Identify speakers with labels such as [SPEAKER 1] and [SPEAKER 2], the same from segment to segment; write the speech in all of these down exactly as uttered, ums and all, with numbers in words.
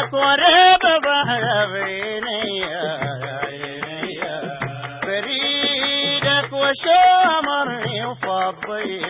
[SPEAKER 1] بريدك وريب ظهر عيني بريدك وشامرني وفضي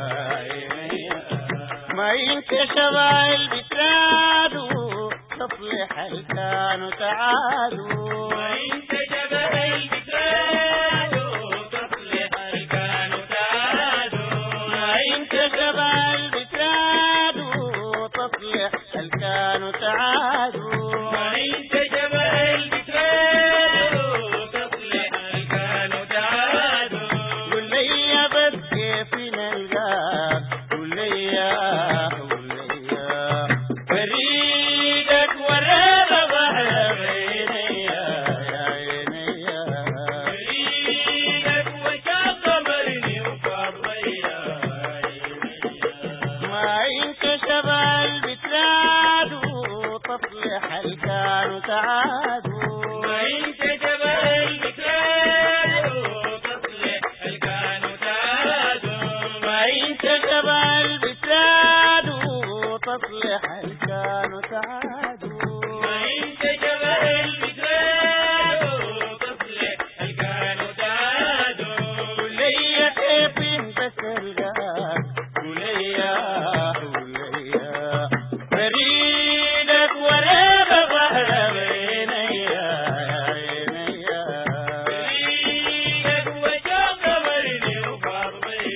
[SPEAKER 1] ما ينكشف البتراد تصلح الكان وتعادوا
[SPEAKER 2] ما ينكشف البتراد تصلح الكان وتعادوا
[SPEAKER 1] ما ينكشف البتراد تصلح الكان وتعادوا
[SPEAKER 2] ما ينكشف البتراد تصلح الكان وتعادوا
[SPEAKER 1] قل لي يا بس كيف نلقاك قل لي يا قل لي يا بريدك وريب ظهر عيني يا عيني يا
[SPEAKER 2] بريدك وشامرني وفضي
[SPEAKER 1] ما ينكشف البتراد تصلح الكان وتعادوا
[SPEAKER 2] ما ينكشف البتراد تصلح الكان وتعادوا
[SPEAKER 1] ما ينكشف البتراد تصلح الكان وتعادوا
[SPEAKER 2] ما ينكشف البتراد تصلح الكان وتعادوا
[SPEAKER 1] قل لي كيف انت تلقاك قل لي يا قل لي يا بريدك وريب ظهر عيني يا عيني يا
[SPEAKER 2] بريدك وشامرني وفضي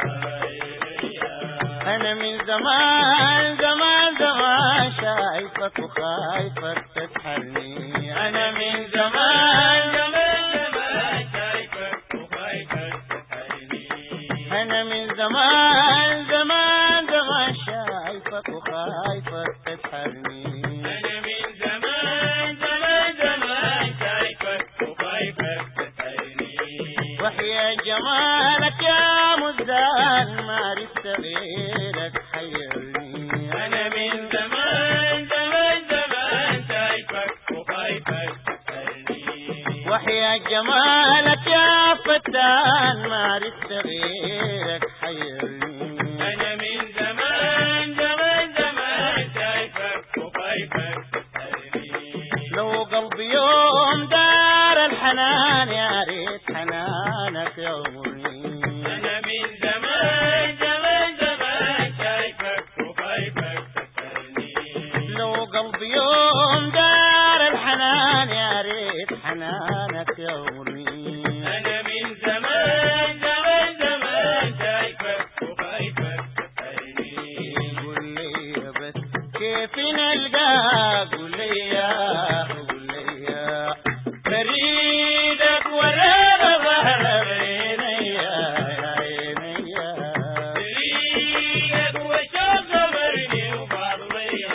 [SPEAKER 1] أنا من زمان زمان زمان شايفك وخايفك تسحرني أنا من زمان
[SPEAKER 2] زمان زمان شايفك وخايفك تسحرني
[SPEAKER 1] أنا من زمان زمان زمان شايفك وخايفك تسحرني
[SPEAKER 2] أنا من زمان زمان زمان شايفك وخايفك تسحرني
[SPEAKER 1] وحيا جمالك يا مزدان ما رست غيرك حيرني
[SPEAKER 2] أنا من زمان زمان زمان شايفك وخايفك تسحرني
[SPEAKER 1] وحيا جمالك يا فتان ما رست غيرك حيرني
[SPEAKER 2] أنا من زمان زمان زمان شايفك وخايفك تسحرني
[SPEAKER 1] لو قلبي يوم دار الحنان يا ريت حنانك يغمرني
[SPEAKER 2] أنا من زمان زمان زمان شايفك وخايفك تسحرني
[SPEAKER 1] لو قلبي يوم دار الحنان يا ريت حنانك يغمرني
[SPEAKER 2] أنا من زمان زمان زمان شايفك وخايفك تسحرني
[SPEAKER 1] قل لي بس كيف نلقاك قل لي يا قل لي يا بريدك وريب ظهر عيني يا عيني يا
[SPEAKER 2] بريدك وشامرني وفضي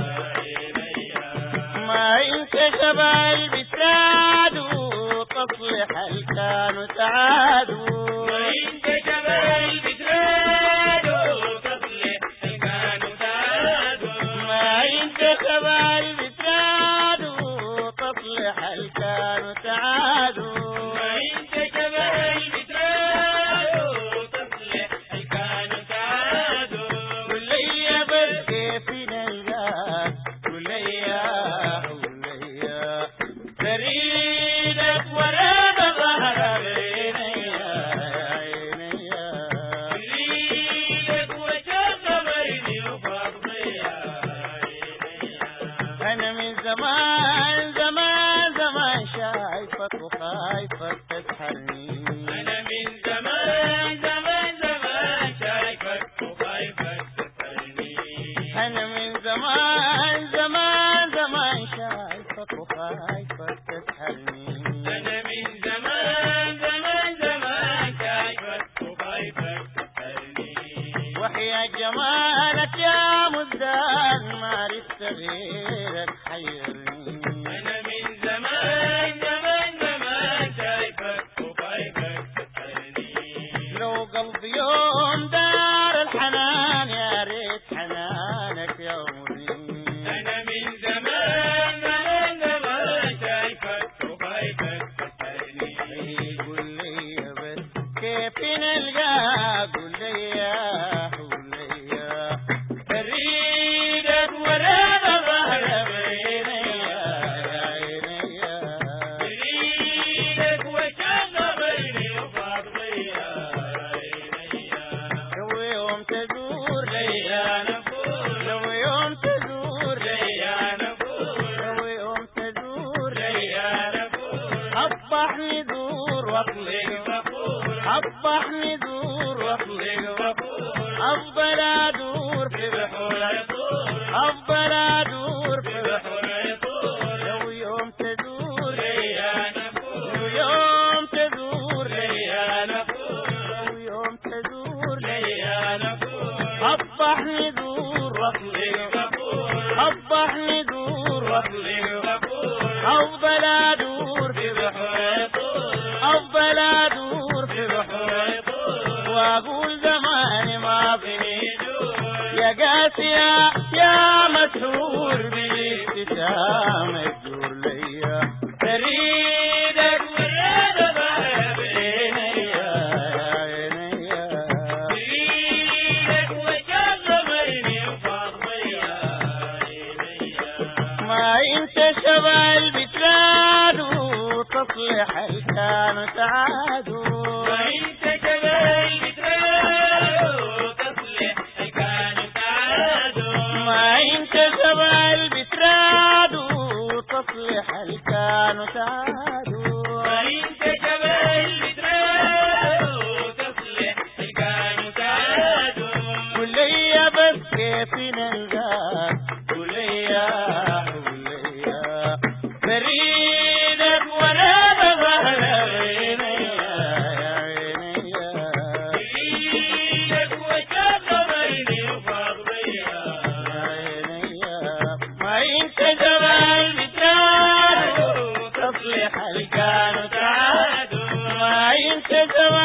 [SPEAKER 1] ما ينكشف البتراد تصلح الكان وتعادوا
[SPEAKER 2] ما ينكشف البتراد تصلح الكان وتعادوا
[SPEAKER 1] ما ينكشف البتراد تصلح الكان وتعادوا
[SPEAKER 2] ما ينكشف البتراد تصلح الكان وتعادوا
[SPEAKER 1] قل لي يا بس كيف نلقاك قل لي يا قل لي يا بريدك وريب ظهر عيني يا عيني يا
[SPEAKER 2] بريدك وشامرني وفضي
[SPEAKER 1] أنا من زمان زمان زمان شايفك وخايفك تسحرني
[SPEAKER 2] أنا من زمان زمان زمان شايفك وخايفك تسحرني
[SPEAKER 1] أنا من زمان زمان زمان شايفك وخايفك تسحرني
[SPEAKER 2] أنا من زمان زمان زمان شايفك وخايفك تسحرني
[SPEAKER 1] وحيا جمالك يا مزدان ما رست غيرك حيرني
[SPEAKER 2] أنا من زمان زمان زمان شايفك وخايفك تسحرني
[SPEAKER 1] أصبح ندور
[SPEAKER 2] واطلق وقول
[SPEAKER 1] أصبح ندور
[SPEAKER 2] واطلق وقول
[SPEAKER 1] أفضل أدور في
[SPEAKER 2] بحور يطول
[SPEAKER 1] أفضل أدور في
[SPEAKER 2] بحور يطول
[SPEAKER 1] لو يوم تدور
[SPEAKER 2] ليا
[SPEAKER 1] لو
[SPEAKER 2] نقول
[SPEAKER 1] يوم تدور
[SPEAKER 2] ليا نقول
[SPEAKER 1] لو يوم تدور
[SPEAKER 2] ليا نقول
[SPEAKER 1] أصبح ندور
[SPEAKER 2] واطلق وقول
[SPEAKER 1] أصبح ندور
[SPEAKER 2] واطلق وقول
[SPEAKER 1] أفضل أدور في
[SPEAKER 2] بحور يطول
[SPEAKER 1] أفضل أدور في
[SPEAKER 2] بحور يطول
[SPEAKER 1] وأقول زماني ما في
[SPEAKER 2] يجول
[SPEAKER 1] يا قاسية يا مسحور بالابتسامة تدور ليا تريدك
[SPEAKER 2] ورد ضرب
[SPEAKER 1] عينيا عينيا
[SPEAKER 2] بإيدك وجربني وفضيا
[SPEAKER 1] ما انت شبع البتراد وتصلح الكان تعادوا
[SPEAKER 2] وانت جبل بتراو تصلح كان تعادوا
[SPEAKER 1] ما انت شبع البتراد وتصلح الكان تعادوا
[SPEAKER 2] وانت جبل بتراو تصلح كان تعادوا
[SPEAKER 1] قل لي بس كيف نلقاك قل لي قل لي بريدك وانا بظهر عينيا عينيا
[SPEAKER 2] بإيدك وجربني وفضيا
[SPEAKER 1] ما انت جمال بتراد تصلح الكان تعاد ما انت جمال